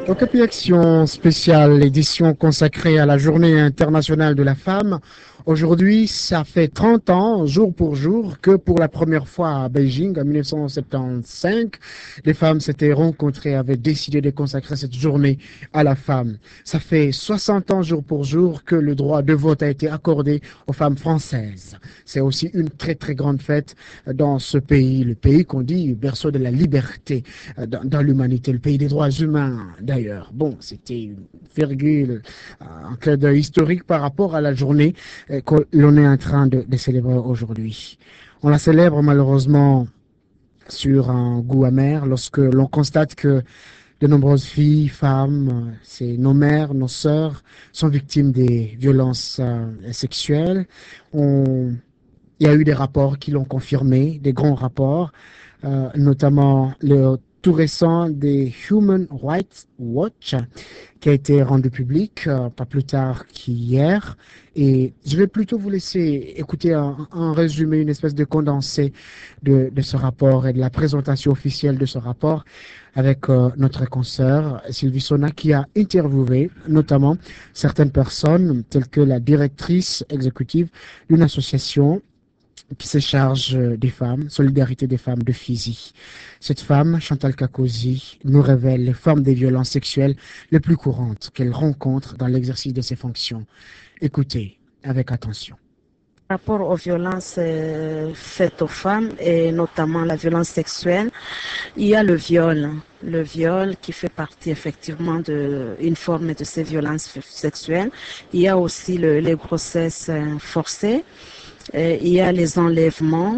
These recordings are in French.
Okapi Action spéciale, édition consacrée à la Journée internationale de la femme. Aujourd'hui, ça fait 30 ans, jour pour jour, que pour la première fois à Beijing, en 1975, les femmes s'étaient rencontrées, avaient décidé de consacrer cette journée à la femme. Ça fait 60 ans, jour pour jour, que le droit de vote a été accordé aux femmes françaises. C'est aussi une très, très grande fête dans ce pays, le pays qu'on dit berceau de la liberté dans l'humanité, le pays des droits humains d'ailleurs. Bon, c'était une virgule, un clin d'œil historique par rapport à la journée que l'on est en train de célébrer aujourd'hui. On la célèbre malheureusement sur un goût amer lorsque l'on constate que de nombreuses filles, femmes, c'est nos mères, nos sœurs, sont victimes des violences sexuelles. Il y a eu des rapports qui l'ont confirmé, des grands rapports, notamment le tout récent des Human Rights Watch, qui a été rendu public pas plus tard qu'hier. Et je vais plutôt vous laisser écouter un résumé, une espèce de condensé de ce rapport et de la présentation officielle de ce rapport avec notre consoeur Sylvie Sona, qui a interviewé notamment certaines personnes, telles que la directrice exécutive d'une association qui se charge des femmes, Solidarité des femmes de Fizi. Cette femme, Chantal Kakosi, nous révèle les formes des violences sexuelles les plus courantes qu'elle rencontre dans l'exercice de ses fonctions. Écoutez avec attention. Par rapport aux violences faites aux femmes et notamment la violence sexuelle, il y a le viol qui fait partie effectivement d'une forme de ces violences sexuelles. Il y a aussi les grossesses forcées. Il y a les enlèvements,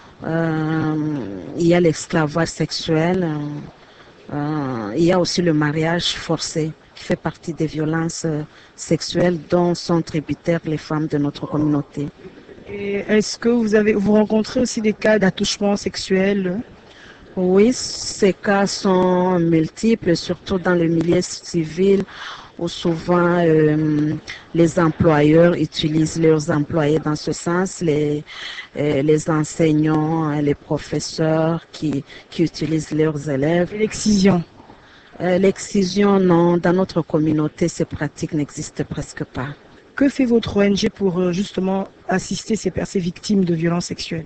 il y a l'esclavage sexuel, il y a aussi le mariage forcé qui fait partie des violences sexuelles dont sont tributaires les femmes de notre communauté. Et est-ce que vous rencontrez aussi des cas d'attouchement sexuel? Oui, ces cas sont multiples, surtout dans le milieu civil, où souvent les employeurs utilisent leurs employés dans ce sens, les enseignants, les professeurs qui utilisent leurs élèves. L'excision? L'excision, non, dans notre communauté, ces pratiques n'existent presque pas. Que fait votre ONG pour justement assister ces victimes de violences sexuelles?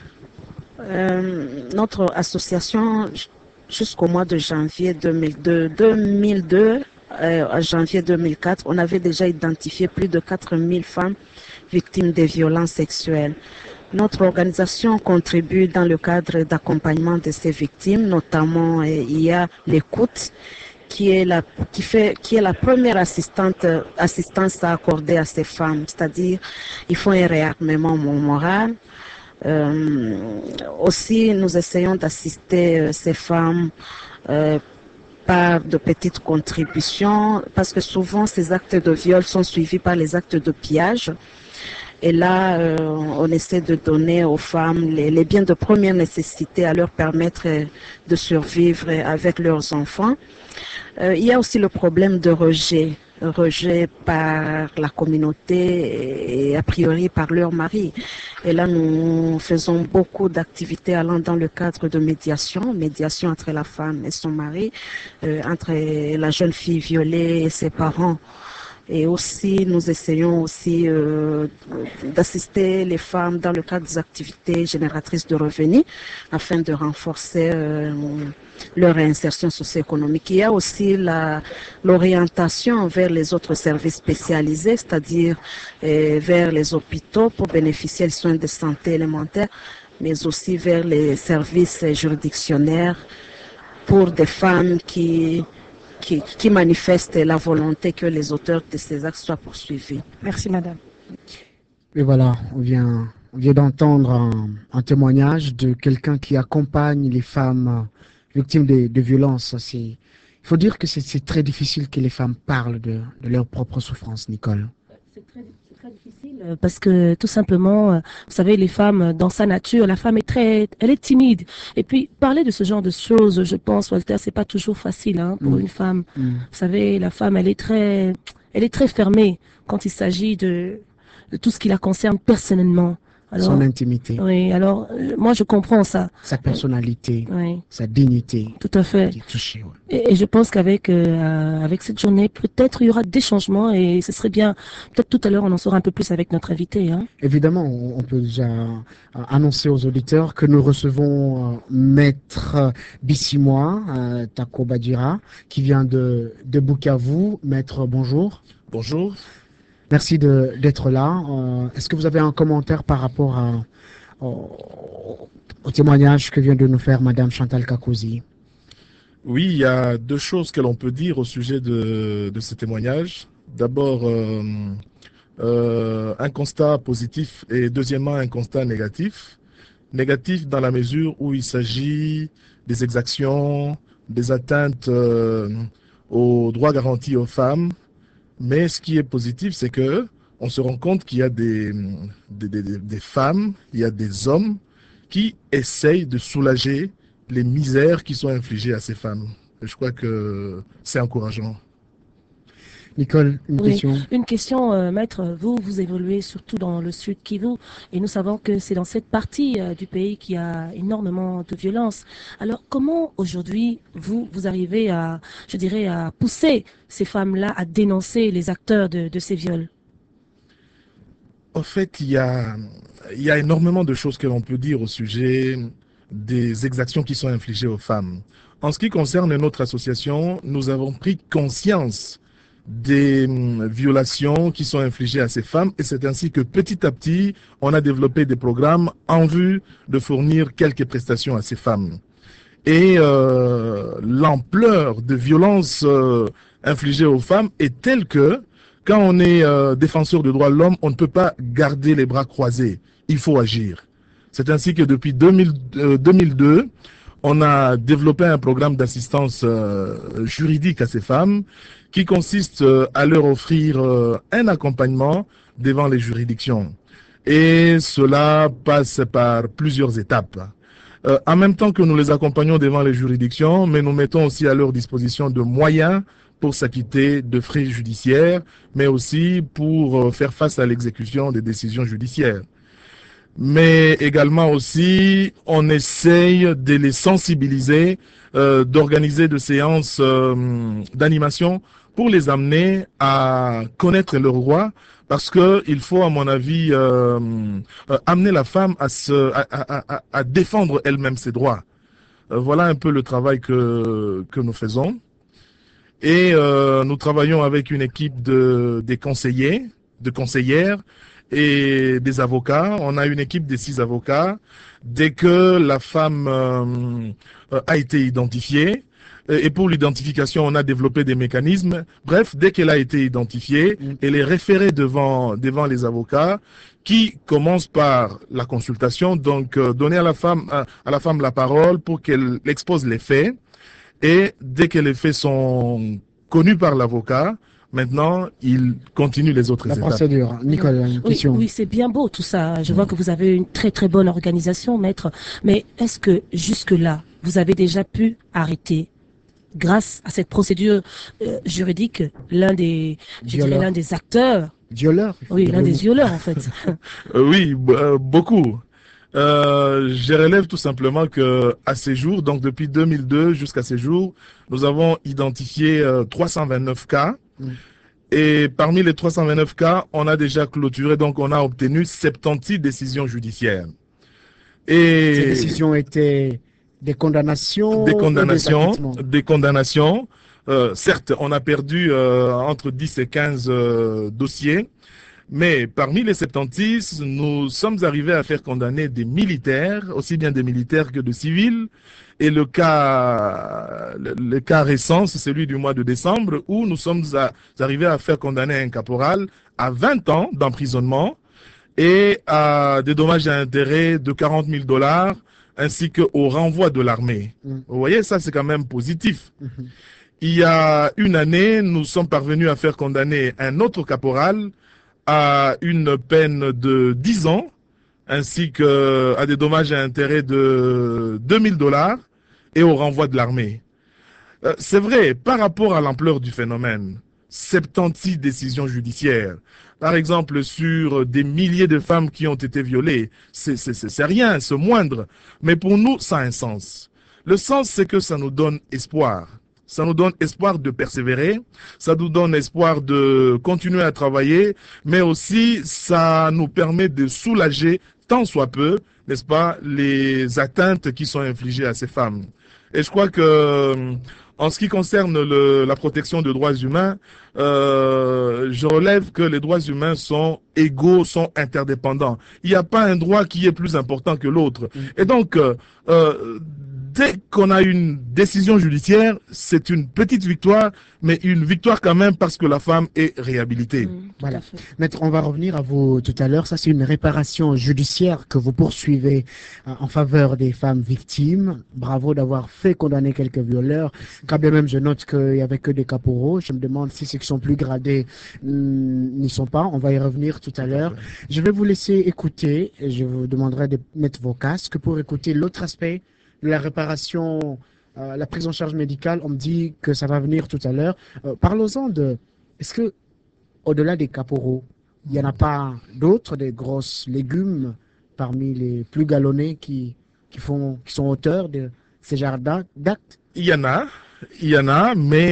Notre association, jusqu'au mois de janvier 2002, en janvier 2004, on avait déjà identifié plus de 4000 femmes victimes des violences sexuelles. Notre organisation contribue dans le cadre d'accompagnement de ces victimes, notamment il y a l'écoute qui est la première assistance à accorder à ces femmes, c'est-à-dire il faut un réarmement moral. Aussi, nous essayons d'assister ces femmes par de petites contributions, parce que souvent ces actes de viol sont suivis par les actes de pillage. Et là, on essaie de donner aux femmes les biens de première nécessité à leur permettre de survivre avec leurs enfants. Il y a aussi le problème de rejet par la communauté et a priori par leur mari. Et là, nous faisons beaucoup d'activités allant dans le cadre de médiation entre la femme et son mari, entre la jeune fille violée et ses parents. Et aussi, nous essayons aussi d'assister les femmes dans le cadre des activités génératrices de revenus afin de renforcer leur réinsertion socio-économique. Il y a aussi l'orientation vers les autres services spécialisés, c'est-à-dire vers les hôpitaux pour bénéficier des soins de santé élémentaires, mais aussi vers les services juridictionnaires pour des femmes qui manifestent la volonté que les auteurs de ces actes soient poursuivis. Merci madame. Et voilà, on vient d'entendre un témoignage de quelqu'un qui accompagne les femmes victimes de violences. Il faut dire que c'est très difficile que les femmes parlent de leur propre souffrance, Nicole. C'est très difficile parce que tout simplement, vous savez, les femmes, dans sa nature, la femme elle est timide. Et puis, parler de ce genre de choses, je pense, Walter, c'est pas toujours facile pour une femme. Vous savez, la femme, elle est très fermée quand il s'agit de tout ce qui la concerne personnellement. Alors, son intimité, oui, alors, moi, je comprends ça. sa personnalité, Oui, sa dignité tout à fait. qui est touchée. Ouais. Et je pense qu'avec avec cette journée, peut-être il y aura des changements et ce serait bien. Peut-être tout à l'heure, on en saura un peu plus avec notre invité. Hein. Évidemment, on peut déjà annoncer aux auditeurs que nous recevons Maître Bissimois Tako Badira, qui vient de Bukavu. Maître, bonjour. Bonjour. Merci d'être là. Est-ce que vous avez un commentaire par rapport au témoignage que vient de nous faire Madame Chantal Kakosi? Oui, il y a deux choses que l'on peut dire au sujet de ce témoignage. D'abord, un constat positif et deuxièmement, un constat négatif. Négatif dans la mesure où il s'agit des exactions, des atteintes aux droits garantis aux femmes. Mais ce qui est positif, c'est que on se rend compte qu'il y a des femmes, il y a des hommes qui essayent de soulager les misères qui sont infligées à ces femmes. Et je crois que c'est encourageant. Nicole, une question. Une question, maître. Vous évoluez surtout dans le sud Kivu et nous savons que c'est dans cette partie du pays qu'il y a énormément de violence. Alors, comment aujourd'hui vous arrivez à, je dirais, à pousser ces femmes-là à dénoncer les acteurs de ces viols? En fait, il y a énormément de choses que l'on peut dire au sujet des exactions qui sont infligées aux femmes. En ce qui concerne notre association, nous avons pris conscience des violations qui sont infligées à ces femmes et c'est ainsi que petit à petit, on a développé des programmes en vue de fournir quelques prestations à ces femmes. Et l'ampleur de violences infligées aux femmes est telle que quand on est défenseur des droits de l'homme, on ne peut pas garder les bras croisés. Il faut agir. C'est ainsi que depuis 2002, on a développé un programme d'assistance juridique à ces femmes qui consiste à leur offrir un accompagnement devant les juridictions. Et cela passe par plusieurs étapes. En même temps que nous les accompagnons devant les juridictions, mais nous mettons aussi à leur disposition de moyens pour s'acquitter de frais judiciaires, mais aussi pour faire face à l'exécution des décisions judiciaires. Mais également aussi, on essaye de les sensibiliser, d'organiser des séances d'animation pour les amener à connaître leurs droits, parce que il faut, à mon avis, amener la femme à défendre elle-même ses droits. Voilà un peu le travail que nous faisons. Et nous travaillons avec une équipe de conseillères et des avocats. On a une équipe de 6 avocats. Dès que la femme a été identifiée, et pour l'identification, on a développé des mécanismes. Bref, dès qu'elle a été identifiée, elle est référée devant les avocats qui commencent par la consultation, donc donner à la femme la parole pour qu'elle expose les faits. Et dès que les faits sont connus par l'avocat, maintenant, il continue les autres étapes. La procédure. Nicole, une question. Oui, c'est bien beau tout ça. Je vois que vous avez une très très bonne organisation, maître. Mais est-ce que jusque-là, vous avez déjà pu arrêter, grâce à cette procédure juridique, l'un des acteurs? Violeur. Oui, l'un des violeurs en fait. Oui, beaucoup. Je relève tout simplement que à ces jours, donc depuis 2002 jusqu'à ces jours, nous avons identifié 329 cas. Et parmi les 329 cas, on a déjà clôturé, donc on a obtenu 76 décisions judiciaires. Et ces décisions étaient des condamnations. Des condamnations. Certes, on a perdu entre 10 et 15 dossiers. Mais parmi les 76, nous sommes arrivés à faire condamner des militaires, aussi bien des militaires que de civils. Et le cas récent, c'est celui du mois de décembre, où nous sommes arrivés à faire condamner un caporal à 20 ans d'emprisonnement et à des dommages et intérêts de 40 000 $, ainsi qu'au renvoi de l'armée. Vous voyez, ça c'est quand même positif. Il y a une année, nous sommes parvenus à faire condamner un autre caporal à une peine de 10 ans, ainsi qu'à des dommages et intérêts de 2 000 $ et au renvoi de l'armée. C'est vrai, par rapport à l'ampleur du phénomène, 70 décisions judiciaires. Par exemple, sur des milliers de femmes qui ont été violées, c'est rien, c'est moindre. Mais pour nous, ça a un sens. Le sens, c'est que ça nous donne espoir. Ça nous donne espoir de persévérer, ça nous donne espoir de continuer à travailler, mais aussi ça nous permet de soulager tant soit peu, n'est-ce pas, les atteintes qui sont infligées à ces femmes. Et je crois que, en ce qui concerne la protection des droits humains, je relève que les droits humains sont égaux, sont interdépendants. Il n'y a pas un droit qui est plus important que l'autre. Et donc, dès qu'on a une décision judiciaire, c'est une petite victoire, mais une victoire quand même parce que la femme est réhabilitée. Voilà. Maître, on va revenir à vous tout à l'heure. Ça, c'est une réparation judiciaire que vous poursuivez en faveur des femmes victimes. Bravo d'avoir fait condamner quelques violeurs. Quand bien même, je note qu'il n'y avait que des caporaux. Je me demande si ceux qui sont plus gradés n'y sont pas. On va y revenir tout à l'heure. Je vais vous laisser écouter et je vous demanderai de mettre vos casques pour écouter l'autre aspect de la réparation, la prise en charge médicale. On me dit que ça va venir tout à l'heure. Parlons-en de, est-ce que au-delà des caporaux, il n'y en a pas d'autres, des grosses légumes parmi les plus galonnés qui sont auteurs de ces genres d'actes? Il y en a, mais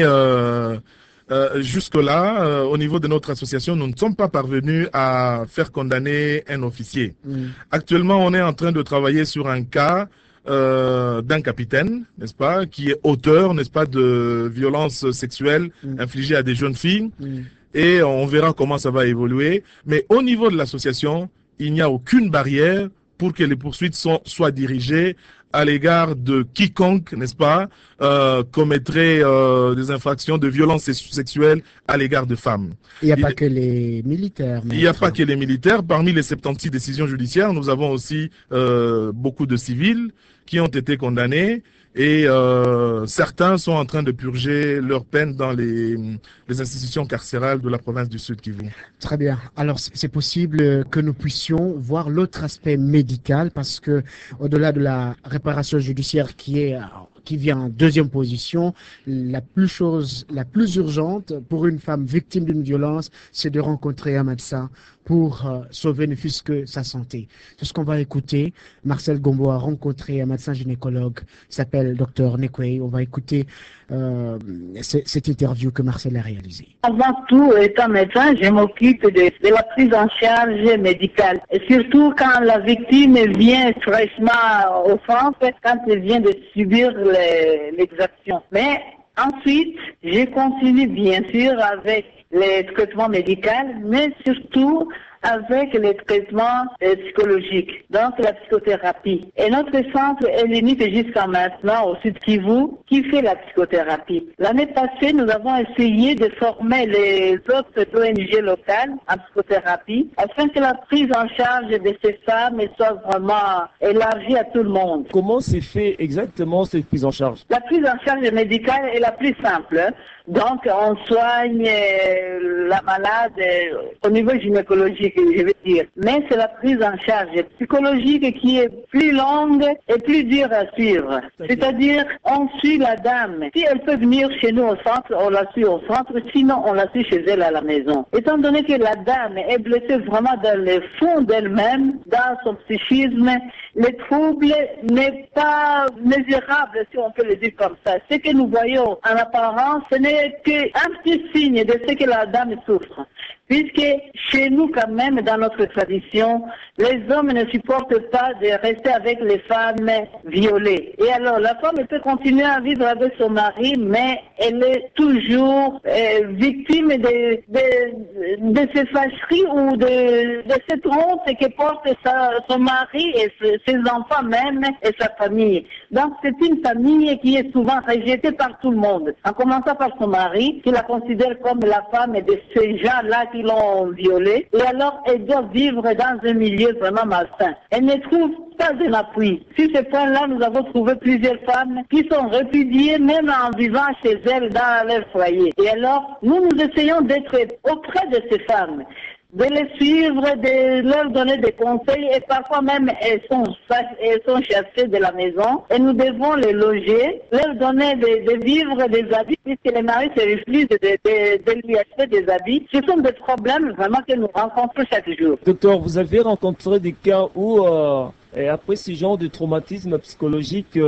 jusque-là, au niveau de notre association, nous ne sommes pas parvenus à faire condamner un officier. Actuellement, on est en train de travailler sur un cas d'un capitaine, n'est-ce pas, qui est auteur, n'est-ce pas, de violences sexuelles infligées à des jeunes filles. Et on verra comment ça va évoluer. Mais au niveau de l'association, il n'y a aucune barrière pour que les poursuites soient dirigées à l'égard de quiconque, n'est-ce pas, commettrait des infractions de violences sexuelles à l'égard de femmes. Il n'y a pas que les militaires. Il n'y a pas que les militaires. Parmi les 76 décisions judiciaires, nous avons aussi beaucoup de civils qui ont été condamnés et certains sont en train de purger leur peine dans les institutions carcérales de la province du Sud Kivu. Très bien. Alors, c'est possible que nous puissions voir l'autre aspect médical parce que, au-delà de la réparation judiciaire qui vient en deuxième position, la plus urgente pour une femme victime d'une violence, c'est de rencontrer un médecin pour sauver ne fût-ce que sa santé. C'est ce qu'on va écouter. Marcel Gombo a rencontré un médecin gynécologue qui s'appelle Dr Nekwei. On va écouter cette interview que Marcel a réalisée. Avant tout, étant médecin, je m'occupe de la prise en charge médicale. Et surtout quand la victime vient fraîchement au centre, quand elle vient de subir l'exaction. Mais ensuite, je continue bien sûr avec les traitements médicaux, mais surtout avec les traitements psychologiques, donc la psychothérapie. Et notre centre est l'unique jusqu'à maintenant au Sud Kivu qui fait la psychothérapie. L'année passée, nous avons essayé de former les autres ONG locales en psychothérapie afin que la prise en charge de ces femmes soit vraiment élargie à tout le monde. Comment s'est fait exactement cette prise en charge? La prise en charge médicale est la plus simple. Donc, on soigne la malade au niveau gynécologique, je veux dire. Mais c'est la prise en charge psychologique qui est plus longue et plus dure à suivre. C'est-à-dire, on suit la dame. Si elle peut venir chez nous au centre, on la suit au centre. Sinon, on la suit chez elle à la maison. Étant donné que la dame est blessée vraiment dans le fond d'elle-même, dans son psychisme, le trouble n'est pas mesurable, si on peut le dire comme ça. Ce que nous voyons en apparence, ce n'est qu'un petit signe de ce que la dame souffre. Puisque chez nous, quand même, dans notre tradition, les hommes ne supportent pas de rester avec les femmes violées. Et alors, la femme peut continuer à vivre avec son mari, mais elle est toujours victime de ces fâcheries ou de cette honte que porte son mari et ses enfants même et sa famille. Donc, c'est une famille qui est souvent rejetée par tout le monde. En commençant par son mari, qui la considère comme la femme de ces gens-là qui l'ont violée. Et alors, elle doit vivre dans un milieu vraiment malsain. Elle ne trouve pas un appui. Sur ce point-là, nous avons trouvé plusieurs femmes qui sont répudiées même en vivant chez elles dans leur foyer. Et alors, nous essayons d'être auprès de ces femmes. de les suivre, de leur donner des conseils et parfois même elles sont chassées de la maison et nous devons les loger, leur donner de vivre des habits puisque les maris se refusent de lui acheter des habits. Ce sont des problèmes vraiment que nous rencontrons chaque jour. Docteur, vous avez rencontré des cas où, après ce genre de traumatisme psychologique,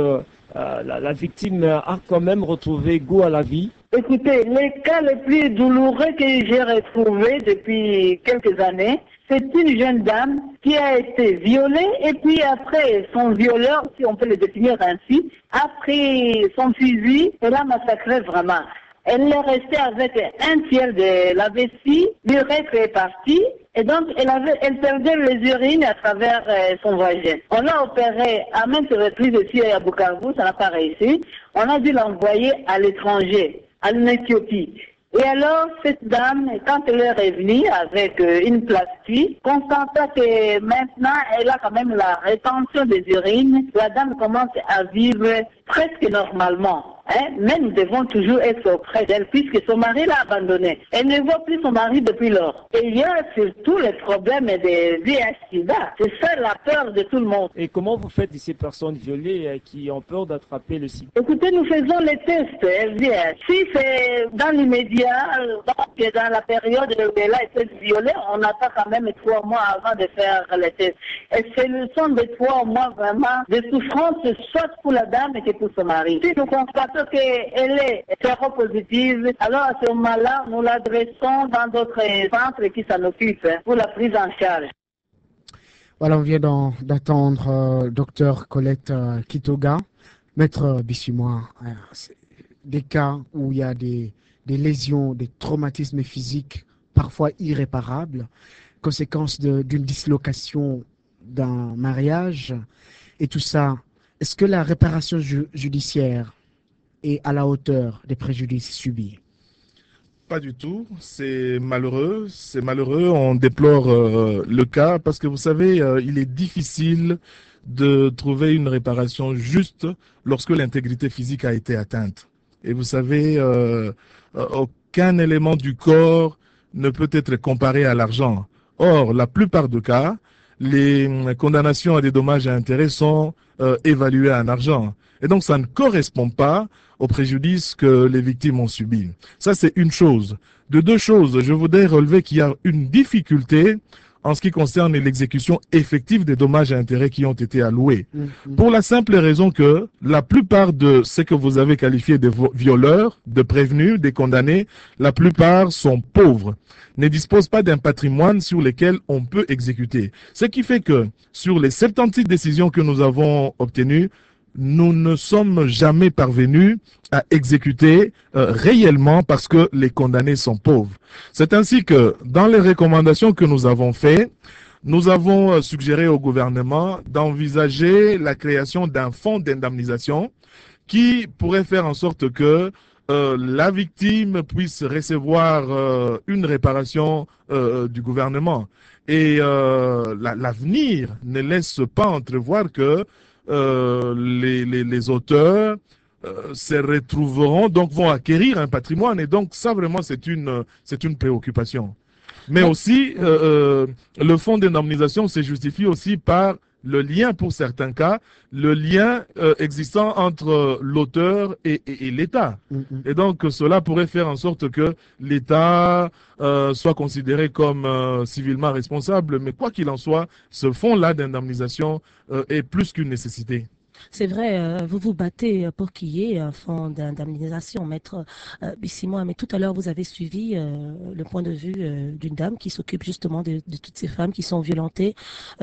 la victime a quand même retrouvé goût à la vie? Écoutez, les cas les plus douloureux que j'ai retrouvés depuis quelques années, c'est une jeune dame qui a été violée et puis après son violeur, si on peut le définir ainsi, a pris son fusil et l'a massacré vraiment. Elle est restée avec un tiers de la vessie, l'urètre est parti et donc elle perdait les urines à travers son vagin. On l'a opéré à maintes reprises ici à Bukavu, ça n'a pas réussi. On a dû l'envoyer à l'étranger, en Éthiopie. Et alors, cette dame, quand elle est revenue avec une plastique, constata que maintenant, elle a quand même la rétention des urines. La dame commence à vivre presque normalement. Mais nous devons toujours être auprès d'elle puisque son mari l'a abandonnée. Elle ne voit plus son mari depuis lors. Et il y a surtout les problèmes de VIH-Sida. C'est ça la peur de tout le monde. Et comment vous faites de ces personnes violées qui ont peur d'attraper le sida? Écoutez, nous faisons les tests LVH. Si c'est dans l'immédiat, donc dans la période où elle a été violée, on attend quand même 3 mois avant de faire les tests. Et ce sont des 3 mois vraiment de souffrance, soit pour la dame que pour son mari. Si nous constatons qu'elle est séropositive, alors à ce moment-là, nous l'adressons dans d'autres centres qui s'en occupent pour la prise en charge. Voilà, on vient d'attendre Dr Colette Kitoga. Maître Bissimois, des cas où il y a des lésions, des traumatismes physiques parfois irréparables, conséquence d'une dislocation d'un mariage et tout ça, est-ce que la réparation judiciaire est à la hauteur des préjudices subis? Pas du tout, c'est malheureux, on déplore le cas parce que vous savez, il est difficile de trouver une réparation juste lorsque l'intégrité physique a été atteinte. Et vous savez, aucun élément du corps ne peut être comparé à l'argent. Or, la plupart des cas, les condamnations à des dommages et intérêts sont évaluées en argent. Et donc, ça ne correspond pas au préjudice que les victimes ont subi. Ça, c'est une chose. De deux choses, je voudrais relever qu'il y a une difficulté en ce qui concerne l'exécution effective des dommages et intérêts qui ont été alloués. Pour la simple raison que la plupart de ce que vous avez qualifié de violeurs, de prévenus, des condamnés, la plupart sont pauvres, ne disposent pas d'un patrimoine sur lequel on peut exécuter. Ce qui fait que sur les 76 décisions que nous avons obtenues, nous ne sommes jamais parvenus à exécuter réellement parce que les condamnés sont pauvres. C'est ainsi que dans les recommandations que nous avons faites, nous avons suggéré au gouvernement d'envisager la création d'un fonds d'indemnisation qui pourrait faire en sorte que la victime puisse recevoir une réparation du gouvernement. Et l'avenir ne laisse pas entrevoir que les auteurs se retrouveront, donc vont acquérir un patrimoine. Et donc ça vraiment c'est une préoccupation. Mais aussi le fonds d'indemnisation se justifie aussi par le lien, pour certains cas, le lien existant entre l'auteur et l'État. Et donc cela pourrait faire en sorte que l'État soit considéré comme civilement responsable. Mais quoi qu'il en soit, ce fonds-là d'indemnisation est plus qu'une nécessité. C'est vrai, vous vous battez pour qu'il y ait un fonds d'indemnisation, Maître Bissimois, mais tout à l'heure, vous avez suivi le point de vue d'une dame qui s'occupe justement de toutes ces femmes qui sont violentées